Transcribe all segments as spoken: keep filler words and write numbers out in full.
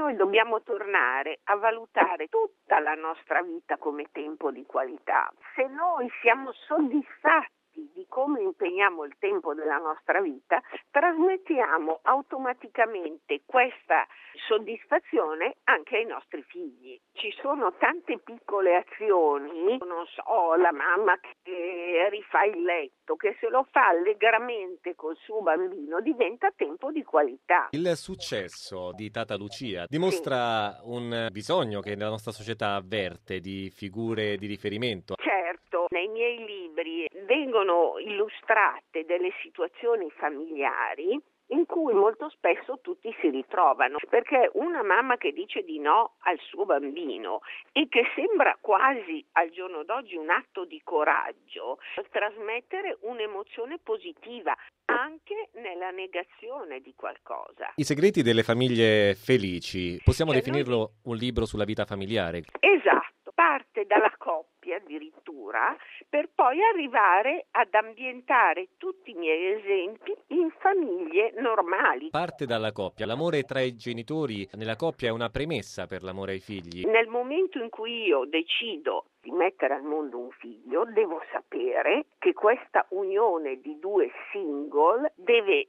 Noi dobbiamo tornare a valutare tutta la nostra vita come tempo di qualità. Se noi siamo soddisfatti di come impegniamo il tempo della nostra vita, trasmettiamo automaticamente questa soddisfazione anche ai nostri figli. Ci sono tante piccole azioni, non so, la mamma che rifà il letto, che se lo fa allegramente col suo bambino diventa tempo di qualità. Il successo di Tata Lucia dimostra sì. un bisogno che la nostra società avverte di figure di riferimento. Certo, nei miei libri vengono illustrate delle situazioni familiari in cui molto spesso tutti si ritrovano, perché una mamma che dice di no al suo bambino e che sembra quasi al giorno d'oggi un atto di coraggio, trasmettere un'emozione positiva anche nella negazione di qualcosa. I segreti delle famiglie felici, possiamo cioè definirlo noi... un libro sulla vita familiare? Esatto, parte dalla coppia addirittura per poi arrivare ad ambientare tutti i miei esempi in famiglie normali. Parte dalla coppia. L'amore tra i genitori nella coppia è una premessa per l'amore ai figli. Nel momento in cui io decido di mettere al mondo un figlio, devo sapere che questa unione di due single deve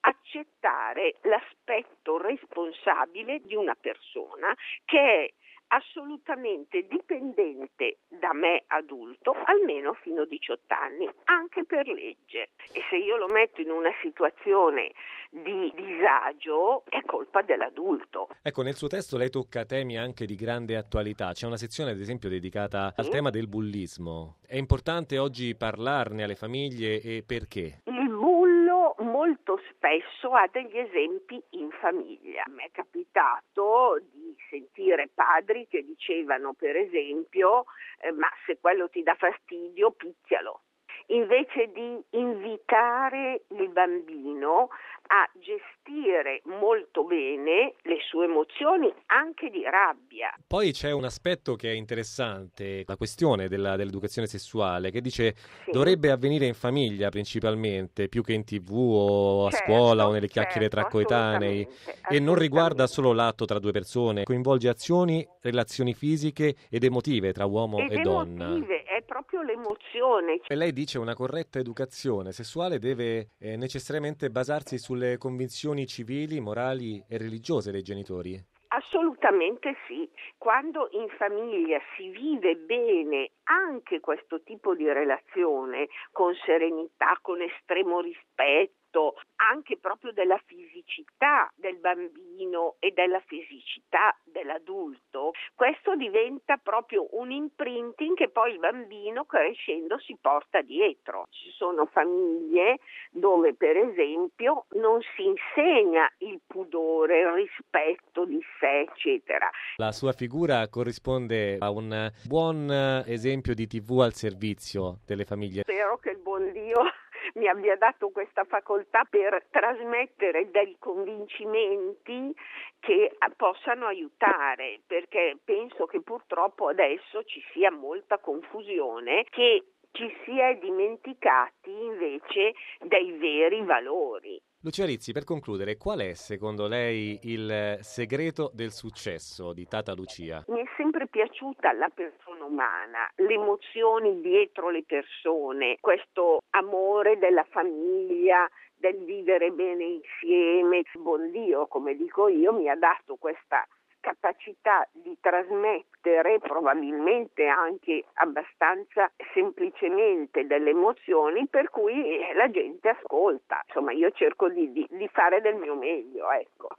accettare l'aspetto responsabile di una persona che è assolutamente dipendente da me adulto, almeno fino a diciotto anni, anche per legge. E se io lo metto in una situazione di disagio, è colpa dell'adulto. Ecco, nel suo testo lei tocca temi anche di grande attualità. C'è una sezione, ad esempio, dedicata al mm. tema del bullismo. È importante oggi parlarne alle famiglie e perché? Il bullo molto spesso ha degli esempi in famiglia. Mi è capitato di sentire padri che dicevano, per esempio, eh, ma se quello ti dà fastidio, picchialo. Invece di invitare il bambino a gestire molto bene le sue emozioni, anche di rabbia. Poi c'è un aspetto che è interessante, la questione della, dell'educazione sessuale, che dice sì. dovrebbe avvenire in famiglia principalmente, più che in tivù o a certo, scuola o nelle chiacchiere certo, tra coetanei, e non riguarda solo l'atto tra due persone, coinvolge azioni, relazioni fisiche ed emotive tra uomo ed e donna. Emotive, è proprio l'emozione. E lei dice una corretta educazione sessuale deve eh, necessariamente basarsi sulle convinzioni civili, morali e religiose dei genitori? Assolutamente sì. Quando in famiglia si vive bene anche questo tipo di relazione, con serenità, con estremo rispetto, anche proprio della fisicità del bambino e della fisicità dell'adulto, questo diventa proprio un imprinting che poi il bambino crescendo si porta dietro. Ci sono famiglie dove per esempio non si insegna il pudore, il rispetto di sé, eccetera. La sua figura corrisponde a un buon esempio di tivù al servizio delle famiglie. Spero che il buon Dio mi abbia dato questa facoltà per trasmettere dei convincimenti che possano aiutare, perché penso che purtroppo adesso ci sia molta confusione, che ci si è dimenticati invece dei veri valori. Lucia Rizzi, per concludere, qual è secondo lei il segreto del successo di Tata Lucia? Mi è sempre piaciuta la persona umana, le emozioni dietro le persone, questo amore della famiglia, del vivere bene insieme. Il buon Dio, come dico io, mi ha dato questa capacità di trasmettere probabilmente anche abbastanza semplicemente delle emozioni per cui la gente ascolta. Insomma, io cerco di, di, di fare del mio meglio, ecco.